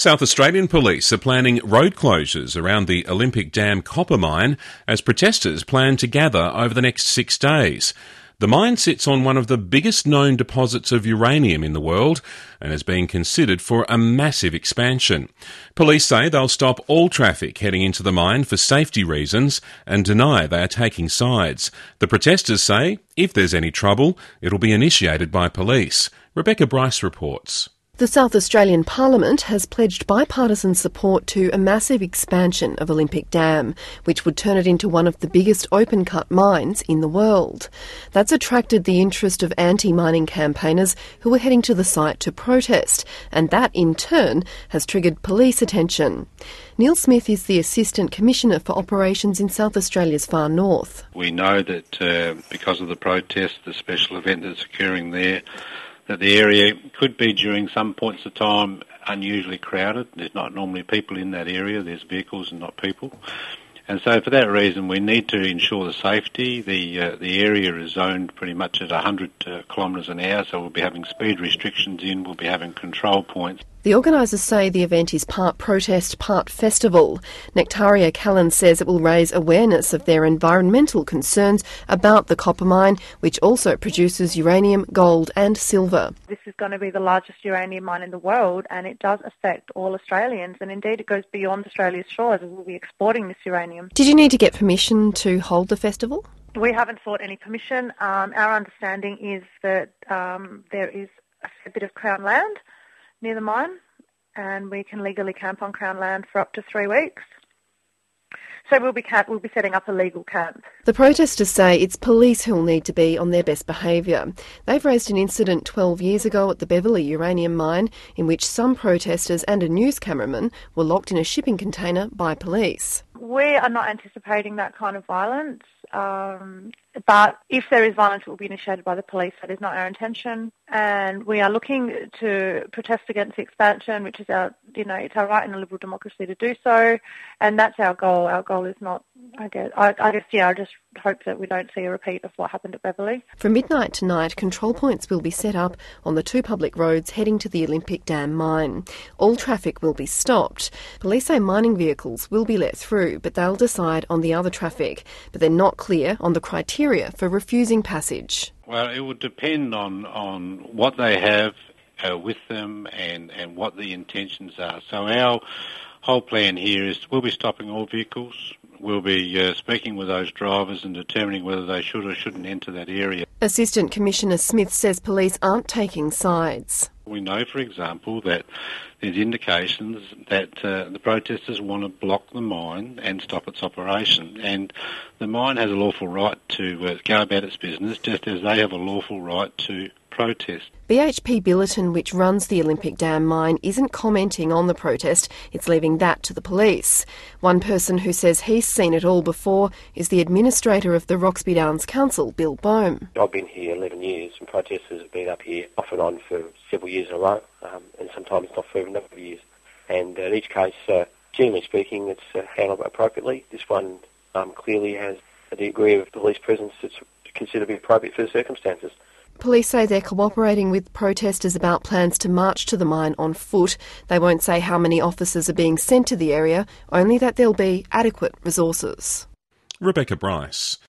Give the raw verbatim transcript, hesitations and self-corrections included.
South Australian police are planning road closures around the Olympic Dam copper mine as protesters plan to gather over the next six days. The mine sits on one of the biggest known deposits of uranium in the world and is being considered for a massive expansion. Police say they'll stop all traffic heading into the mine for safety reasons and deny they are taking sides. The protesters say if there's any trouble, it'll be initiated by police. Rebecca Bryce reports. The South Australian Parliament has pledged bipartisan support to a massive expansion of Olympic Dam, which would turn it into one of the biggest open-cut mines in the world. That's attracted the interest of anti-mining campaigners who are heading to the site to protest, and that in turn has triggered police attention. Neil Smith is the Assistant Commissioner for Operations in South Australia's far north. We know that uh, because of the protest, the special event that's occurring there, that the area could be during some points of time unusually crowded. There's not normally people in that area, there's vehicles and not people. And so for that reason we need to ensure the safety. The uh, the area is zoned pretty much at one hundred uh, kilometres an hour, so we'll be having speed restrictions in, we'll be having control points. The organisers say the event is part protest, part festival. Nectaria Callan says it will raise awareness of their environmental concerns about the copper mine, which also produces uranium, gold and silver. This is going to be the largest uranium mine in the world, and it does affect all Australians, and indeed it goes beyond Australia's shores as we'll be exporting this uranium. Did you need to get permission to hold the festival? We haven't sought any permission. Um, our understanding is that um, there is a fair bit of Crown land near the mine, and we can legally camp on Crown land for up to three weeks. So we'll be camp, we'll be setting up a legal camp. The protesters say it's police who'll need to be on their best behaviour. They've raised an incident twelve years ago at the Beverley uranium mine in which some protesters and a news cameraman were locked in a shipping container by police. We are not anticipating that kind of violence, um, but if there is violence, it will be initiated by the police. That is not our intention, and we are looking to protest against the expansion, which is our, you know, it's our right in a liberal democracy to do so, and that's our goal. Our goal is not, I guess, I, I guess, yeah, I just hope that we don't see a repeat of what happened at Beverley. From midnight tonight, control points will be set up on the two public roads heading to the Olympic Dam mine. All traffic will be stopped. Police say mining vehicles will be let through, but they'll decide on the other traffic. But they're not clear on the criteria for refusing passage. Well, it would depend on, on what they have uh, with them and, and what the intentions are. So our whole plan here is we'll be stopping all vehicles. We'll be uh, speaking with those drivers and determining whether they should or shouldn't enter that area. Assistant Commissioner Smith says police aren't taking sides. We know, for example, that there's indications that uh, the protesters want to block the mine and stop its operation. And the mine has a lawful right to uh, go about its business, just as they have a lawful right to protest. B H P Billiton, which runs the Olympic Dam mine, isn't commenting on the protest. It's leaving that to the police. One person who says he's seen it all before is the administrator of the Roxby Downs Council, Bill Bohm. I've been here eleven years, and protesters have been up here off and on for several years in a row, um, and sometimes not for a number of years. And uh, in each case, uh, generally speaking, it's uh, handled appropriately. This one um, clearly has a degree of police presence that's considered to be appropriate for the circumstances. Police say they're cooperating with protesters about plans to march to the mine on foot. They won't say how many officers are being sent to the area, only that there'll be adequate resources. Rebecca Bryce.